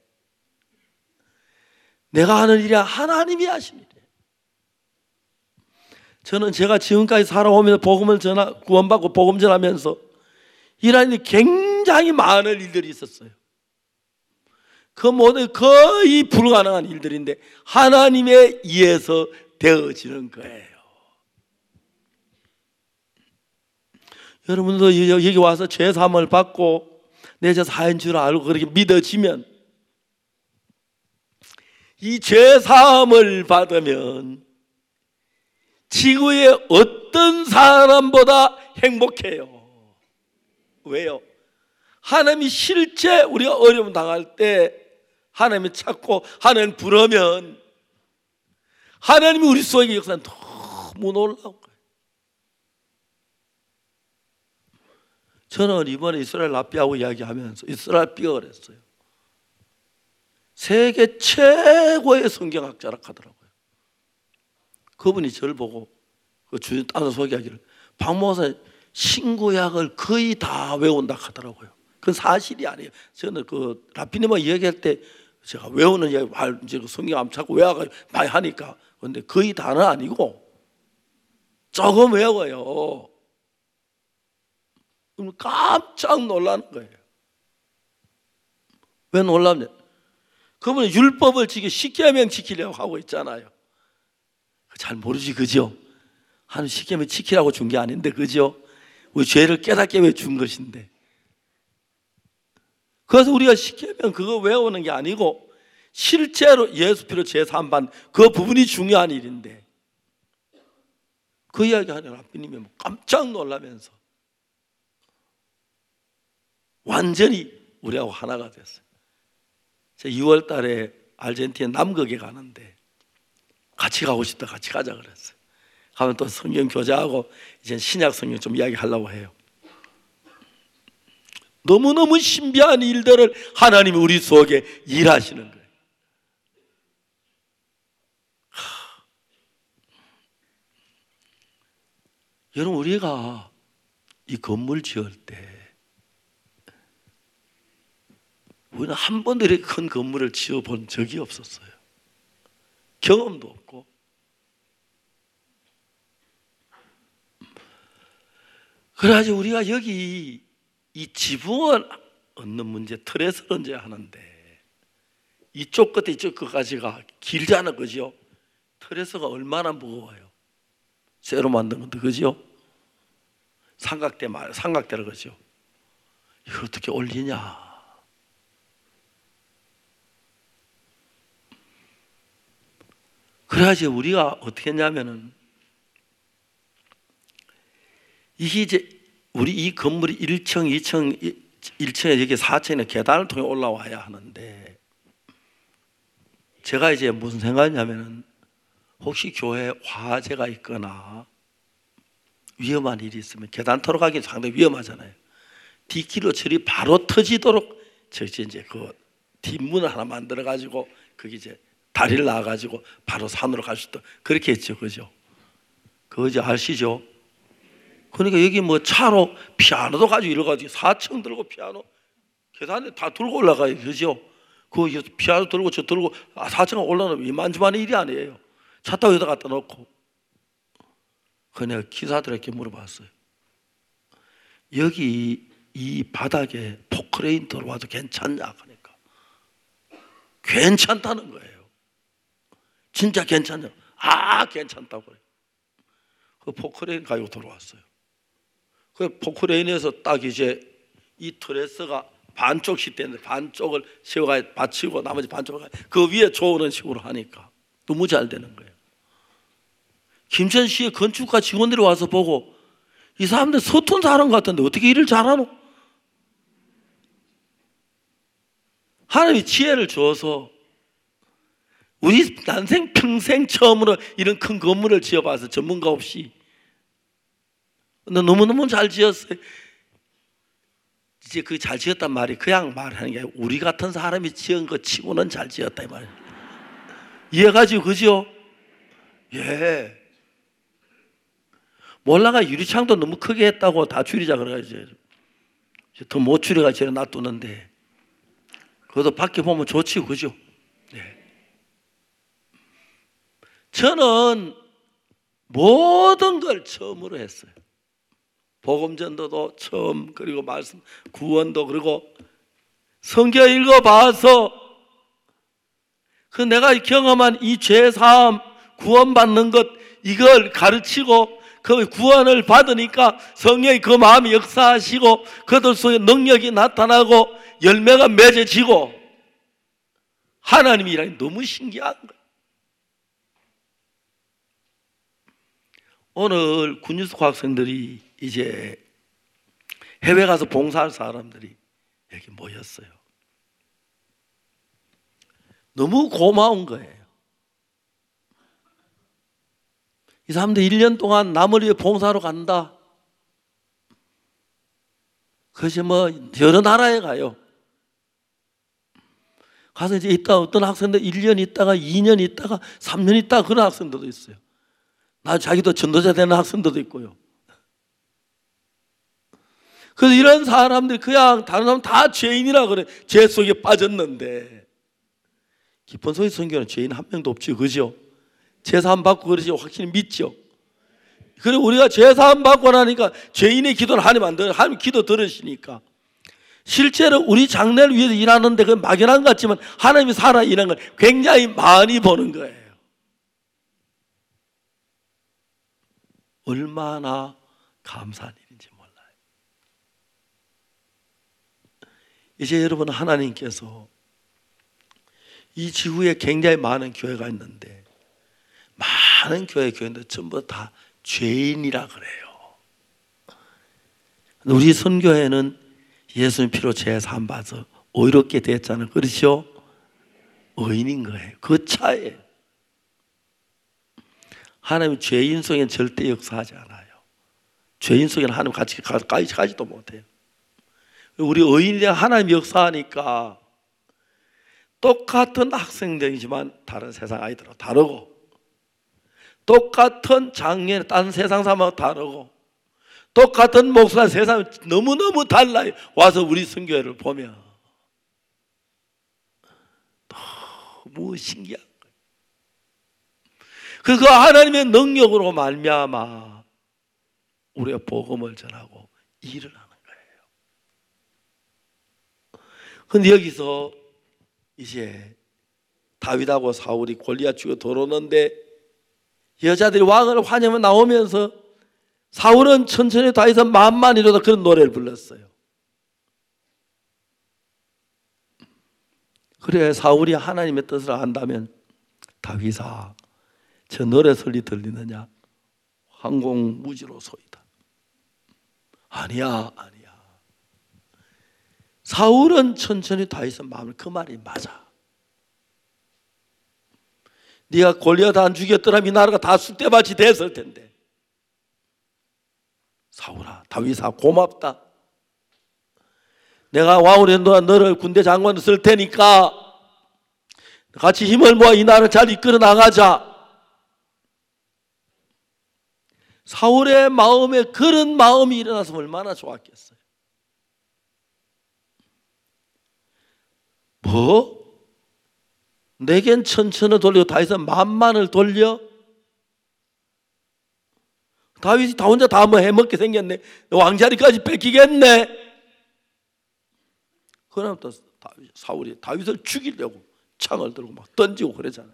Speaker 1: 내가 하는 일이 하나님이 하신 일이에요. 저는 제가 지금까지 살아오면서 복음을 구원받고 복음 전하면서 일하는 일이 굉장히 많은 일들이 있었어요. 그 모든 거의 불가능한 일들인데 하나님에 의해서 되어지는 거예요. 여러분도 여기 와서 죄사함을 받고 내 죄 사인 줄 알고 그렇게 믿어지면 이 죄사함을 받으면 지구의 어떤 사람보다 행복해요. 왜요? 하나님이 실제 우리가 어려움 당할 때 하나님을 찾고 하나님 부르면 하나님이 우리 속에 역사는 너무 놀라운 거예요. 저는 이번에 이스라엘 랍비하고 이야기하면서 이스라엘 삐가 그랬어요. 세계 최고의 성경학자라 하더라고요. 그분이 저를 보고 그 주변 따서 소개하기를 박 목사님 신구약을 거의 다 외운다 하더라고요. 그건 사실이 아니에요. 저는 그 랍비님과 이야기할 때 제가 외우는 이야기 이제 성경 한번 자꾸 외워가 많이 하니까 근데 거의 다는 아니고 조금 외워요. 그럼 깜짝 놀라는 거예요. 왜 놀랍냐? 그분은 율법을 십계명 지키려고 하고 있잖아요. 잘 모르지, 그죠? 하나님 십계명 지키라고 준 게 아닌데, 그죠? 우리 죄를 깨닫게 왜 준 것인데. 그래서 우리가 십계명 그거 외우는 게 아니고 실제로 예수 피로 제3반 그 부분이 중요한 일인데 그 이야기 하는 랍비님이 깜짝 놀라면서 완전히 우리하고 하나가 됐어요. 제가 2월 달에 아르헨티나 남극에 가는데 같이 가고 싶다 같이 가자 그랬어요. 가면 또 성경 교제하고 이제 신약 성경 좀 이야기하려고 해요. 너무너무 신비한 일들을 하나님이 우리 속에 일하시는 거예요. 여러분 우리가 이 건물 지을 때 우리는 한 번도 이렇게 큰 건물을 지어본 적이 없었어요. 경험도 없고. 그래가지고 우리가 여기 이 지붕을 얻는 문제, 틀에서 얹어야 하는데 이쪽 끝에 이쪽 끝까지가 길잖아, 그죠? 틀에서가 얼마나 무거워요. 쇠로 만든 건데, 그죠? 삼각대를 그죠? 이걸 어떻게 올리냐? 그래야지 우리가 어떻게 했냐면은 이게 이제 우리 이 건물이 1층, 2층, 1층에 여기 4층에 계단을 통해 올라와야 하는데 제가 이제 무슨 생각이냐면은 혹시 교회에 화재가 있거나 위험한 일이 있으면 계단 타러 가기 상당히 위험하잖아요. 뒷길로 저리 바로 터지도록 저기 이제 그 뒷문을 하나 만들어 가지고 거기 이제 다리를 놔 가지고 바로 산으로 갈 수 있도록 그렇게 했죠, 그죠? 그거 이제 아시죠? 그러니까 여기 뭐 차로 피아노도 가지고 이래가지고 4층 들고 피아노 계단에 다 들고 올라가요, 그죠? 그 피아노 들고 저 들고 4층 올라가면 이만저만한 일이 아니에요. 차 타고 여기다 갖다 놓고. 그 내가 기사들에게 물어봤어요. 여기 이 바닥에 포크레인 들어와도 괜찮냐? 그러니까 괜찮다는 거예요. 진짜 괜찮냐? 괜찮다고 그래요. 그 포크레인 가지고 돌아왔어요. 그 포크레인에서 딱 이제 이 트레스가 반쪽씩 되는데 반쪽을 세워가 받치고 나머지 반쪽을 그 위에 조우는 식으로 하니까 너무 잘 되는 거예요. 김천시의 건축가 직원들이 와서 보고 이 사람들 서툰 사람 같은데 어떻게 일을 잘하노? 하나님이 지혜를 주어서 우리 난생 평생 처음으로 이런 큰 건물을 지어봐서 전문가 없이 근데 너무너무 잘 지었어요. 이제 그 잘 지었단 말이 그냥 말하는 게 아니라 우리 같은 사람이 지은 거 치고는 잘 지었다 이 말이에요. 이해가지고 그죠? 예. 몰라가 유리창도 너무 크게 했다고 다 줄이자 그래가지고 더 못 줄여가 저래 놔두는데 그래도 밖에 보면 좋지 그죠? 네. 저는 모든 걸 처음으로 했어요. 복음전도도 처음, 그리고 말씀 구원도, 그리고 성경 읽어봐서 그 내가 경험한 이 죄사함 구원받는 것 이걸 가르치고 그 구원을 받으니까 성령이 그 마음이 역사하시고 그들 속에 능력이 나타나고 열매가 맺어지고 하나님이라니 너무 신기한 거예요. 오늘 군유숙 학생들이 이제 해외 가서 봉사할 사람들이 여기 모였어요. 너무 고마운 거예요. 이 사람들 1년 동안 남을 위해 봉사하러 간다. 그것이 뭐 여러 나라에 가요. 가서 이제 있다 어떤 학생들 1년 있다가 2년 있다가 3년 있다가 그런 학생들도 있어요. 나 자기도 전도자 되는 학생들도 있고요. 그래서 이런 사람들이 그냥 다른 사람 다 죄인이라 그래. 죄 속에 빠졌는데 깊은 속의 성경은 죄인 한 명도 없죠. 그죠? 제사함 받고 그러지 확실히 믿죠. 그리고 우리가 제사함 받고 나니까 죄인의 기도는 하나님 안 들어요. 하나님 기도 들으시니까 실제로 우리 장래를 위해서 일하는데 그 막연한 것 같지만 하나님이 살아 일하는 걸 굉장히 많이 보는 거예요. 얼마나 감사한 일인지 몰라요. 이제 여러분 하나님께서 이 지구에 굉장히 많은 교회가 있는데 많은 교회인데 전부 다 죄인이라 그래요. 우리 선교회는 예수님 피로 죄 사함 받아서 의롭게 됐잖아요. 그렇죠? 의인인 거예요. 그 차이에요. 하나님은 죄인 속에는 절대 역사하지 않아요. 죄인 속에는 하나님 같이 가지도 못해요. 우리 의인이 하나님 역사하니까 똑같은 학생들이지만 다른 세상 아이들하고 다르고 똑같은 장년 다른 세상 사람하고 다르고 똑같은 목사님 세상이 너무너무 달라요. 와서 우리 선교회를 보면 너무 신기한 거예요. 그래서 하나님의 능력으로 말미암아 우리가 복음을 전하고 일을 하는 거예요. 그런데 여기서 이제 다윗하고 사울이 골리앗 죽여 들어오는데 여자들이 왕을 환영하며 나오면서 사울은 천천히 다윗은 만만이로다 그런 노래를 불렀어요. 그래 사울이 하나님의 뜻을 안다면 다윗아 저 노래 소리 들리느냐? 황공무지로 소이다. 아니야. 사울은 천천히 다윗은 마음을 그 말이 맞아. 네가 골리앗 안 죽였더라면 이 나라가 다 쑥대밭이 됐을 텐데. 사울아 다윗아 고맙다. 내가 왕으로 된 동안 너를 군대 장관으로 쓸 테니까 같이 힘을 모아 이 나라를 잘 이끌어 나가자. 사울의 마음에 그런 마음이 일어나서 얼마나 좋았겠어요. 뭐? 내겐 천천을 돌리고 다윗은 만만을 돌려? 다윗이 다 혼자 다 뭐 해먹게 생겼네. 왕자리까지 뺏기겠네. 그럼 또 사울이 다윗을 죽이려고 창을 들고 막 던지고 그러잖아요.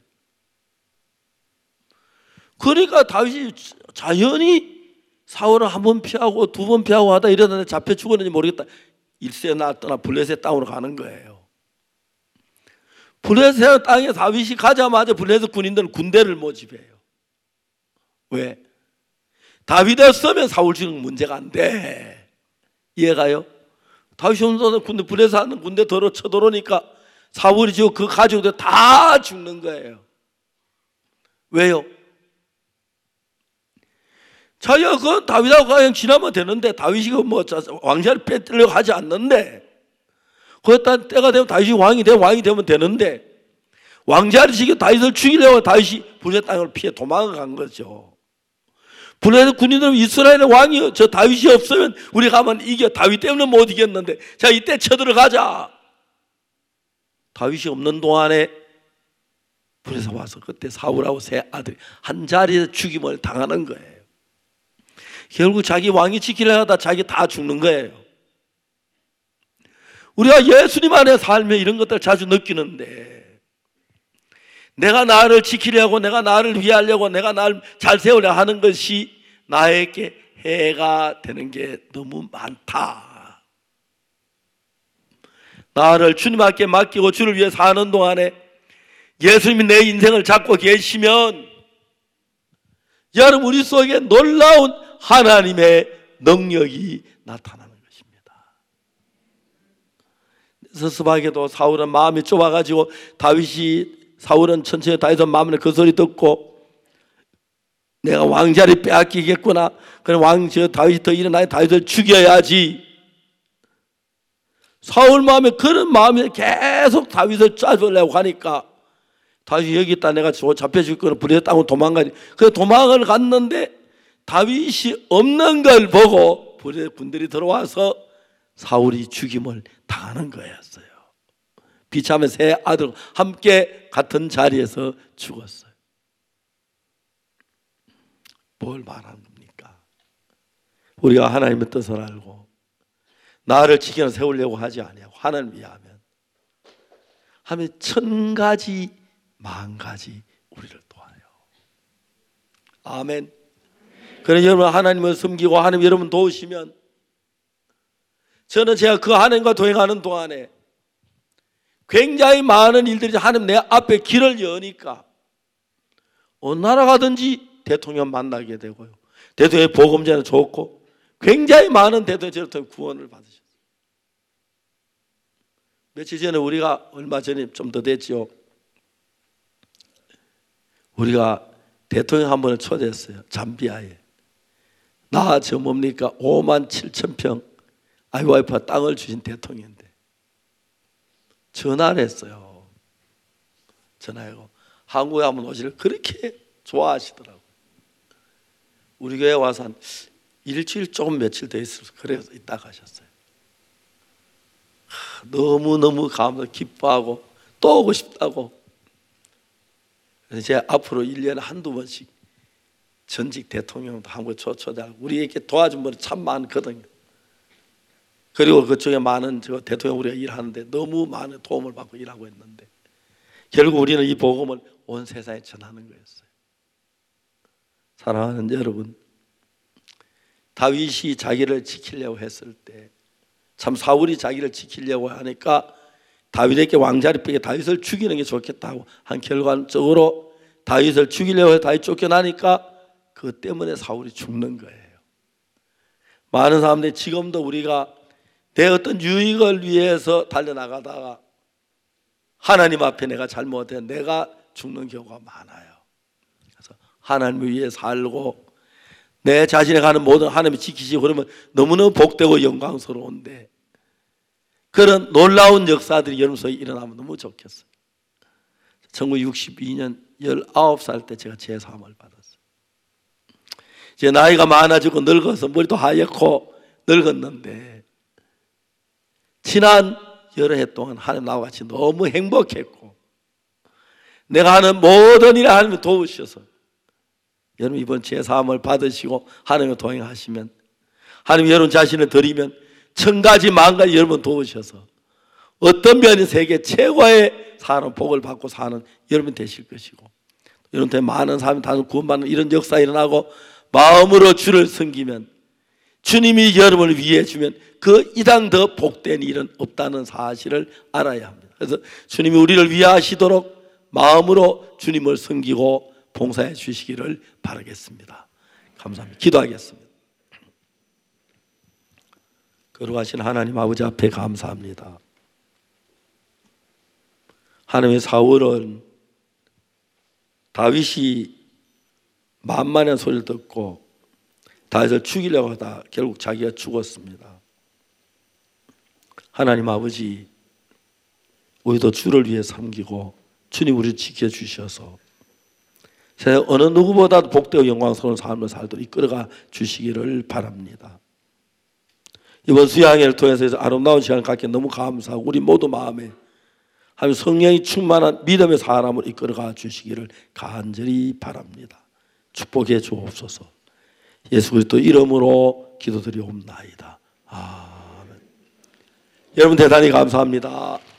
Speaker 1: 그러니까 다윗이 자연히 사울을 한 번 피하고 두 번 피하고 하다 이러다 잡혀 죽었는지 모르겠다. 일세 나떠나 블레셋 땅으로 가는 거예요. 블레셋 땅에 다윗이 가자마자 블레셋 군인들은 군대를 모집해요. 왜? 다윗이 없으면 사울 죽는 문제가 안 돼. 이해가요? 다윗이 없어서 군대 블레셋 하는 군대 쳐들어오니까 사울이 지금 그 가족들 다 죽는 거예요. 왜요? 자기가 그 다윗하고 그냥 지나면 되는데 다윗이 뭐 왕자를 뺏으려고 하지 않는데 그랬다 때가 되면 다윗이 왕이 되면 되는데 왕자를 지켜 다윗을 죽이려고 다윗이 블레셋 땅을 피해 도망간 거죠. 블레셋 군인들은 이스라엘의 왕이 저 다윗이 없으면 우리가 가면 이겨 다윗 때문에 못 이겼는데 자 이때 쳐들어가자. 다윗이 없는 동안에 블레셋 와서 그때 사울하고 세 아들이 한 자리에서 죽임을 당하는 거예요. 결국 자기 왕이 지키려 하다 자기 다 죽는 거예요. 우리가 예수님 안에 살면 이런 것들 자주 느끼는데 내가 나를 지키려고 내가 나를 위하려고 내가 나를 잘 세우려 하는 것이 나에게 해가 되는 게 너무 많다. 나를 주님 앞에 맡기고 주를 위해 사는 동안에 예수님이 내 인생을 잡고 계시면 여러분 우리 속에 놀라운 하나님의 능력이 나타나는 것입니다. 서스바게도 사울은 마음이 좁아가지고 사울은 천천히 다윗의 마음에 그 소리 듣고 내가 왕자를 빼앗기겠구나. 그럼 다윗이 더 일어나야 다윗을 죽여야지. 사울 마음에 그런 마음이 계속 다윗을 쫓으려고 하니까 다윗이 여기 있다 내가 잡혀 죽거나 블레셋 땅으로 도망가지. 그 도망을 갔는데 다윗이 없는 걸 보고 블레셋 군들이 들어와서 사울이 죽임을 당하는 거였어요. 비참한 세 아들 함께 같은 자리에서 죽었어요. 뭘 말하는 겁니까? 우리가 하나님의 뜻을 알고 나를 지켜 세우려고 하지 아니하고 하나님을 위하면 하면 1000가지 만가지 우리를 도와요. 아멘. 그래서 여러분 하나님을 섬기고 하나님 여러분 도우시면 저는 제가 그 하나님과 동행하는 동안에 굉장히 많은 일들이 하나님 내 앞에 길을 여니까 어느 나라 가든지 대통령 만나게 되고요. 대통령의 보금자는 좋고 굉장히 많은 대통령이 저를 통해 구원을 받으셨어요. 며칠 전에 우리가 얼마 전에 좀 더 됐죠. 우리가 대통령 한 번을 초대했어요. 잠비아에. 저 뭡니까 57,000평 아이와이파 땅을 주신 대통령인데 전화를 했어요. 전화하고 한국에 한번 오시를 그렇게 좋아하시더라고요. 우리 교회 와서 한 일주일 조금 며칠 더 있어서 그래서 있다 가셨어요. 너무너무 감사 기뻐하고 또 오고 싶다고. 그래서 제가 앞으로 1년에 한두 번씩 전직 대통령도 한국에 초대하고 우리에게 도와준 분이 참 많거든요. 그리고 그쪽에 많은 대통령 우리가 일하는데 너무 많은 도움을 받고 일하고 있는데 결국 우리는 이 복음을 온 세상에 전하는 거였어요. 사랑하는 여러분, 다윗이 자기를 지키려고 했을 때 참 사울이 자기를 지키려고 하니까 다윗에게 왕자를 빼게 다윗을 죽이는 게 좋겠다고 한 결과적으로 다윗을 죽이려고 해서 다윗 쫓겨나니까 그것 때문에 사울이 죽는 거예요. 많은 사람들이 지금도 우리가 내 어떤 유익을 위해서 달려나가다가 하나님 앞에 내가 잘못해 내가 죽는 경우가 많아요. 그래서 하나님을 위해 살고 내 자신에 가는 모든 하나님이 지키시고 그러면 너무너무 복되고 영광스러운데 그런 놀라운 역사들이 여러분 속에 일어나면 너무 좋겠어요. 1962년 19살 때 제가 제사함을 받았어요. 제 나이가 많아지고 늙어서 머리도 하얗고 늙었는데 지난 여러 해 동안 하나님 나와 같이 너무 행복했고 내가 하는 모든 일에 하나님이 도우셔서 여러분 이번 제사함을 받으시고 하나님과 동행하시면 하나님 여러분 자신을 드리면 1000가지 만가지 여러분 도우셔서 어떤 면이 세계 최고의 사는 복을 받고 사는 여러분 되실 것이고, 여러분한테 많은 사람이 다 구원받는 이런 역사 일어나고 마음으로 주를 섬기면, 주님이 여러분을 위해 주면 그 이상 더 복된 일은 없다는 사실을 알아야 합니다. 그래서 주님이 우리를 위하시도록 마음으로 주님을 섬기고 봉사해 주시기를 바라겠습니다. 감사합니다. 기도하겠습니다. 거룩하신 하나님 아버지 앞에 감사합니다. 하나님의 사울은 다윗이 만만한 소리를 듣고 다윗을 죽이려고 하다 결국 자기가 죽었습니다. 하나님 아버지, 우리도 주를 위해 섬기고 주님 우리를 지켜주셔서 세상 어느 누구보다도 복되고 영광스러운 삶을 살도록 이끌어가 주시기를 바랍니다. 이번 수양회를 통해서 아름다운 시간을 갖게 너무 감사하고 우리 모두 마음에 하나님 성령이 충만한 믿음의 사람을 이끌어가 주시기를 간절히 바랍니다. 축복해 주옵소서. 예수 그리스도 이름으로 기도드리옵나이다. 아멘. 여러분 대단히 감사합니다.